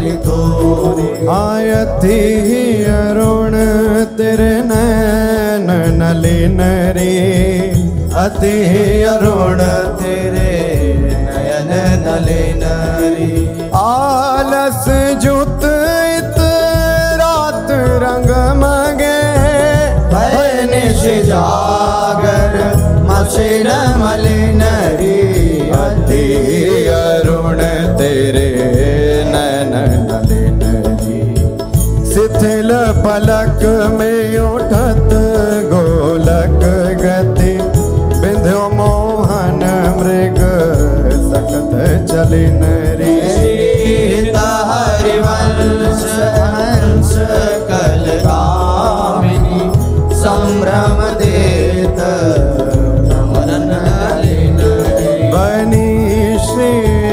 काली थोरी। आयती अरुण तेरे नैन नलिन रे, अति अरुण तेरे नयन नलिन रे। आलस जुत इत रात रंग मगे, भय निश जागर मसिर मलिन रे। अति अरुण तेरे नैन नलिन रे। शिथिल पलक में उठत गोलक गति, बिंध्यो मोहन मृग सकत चलिन रे।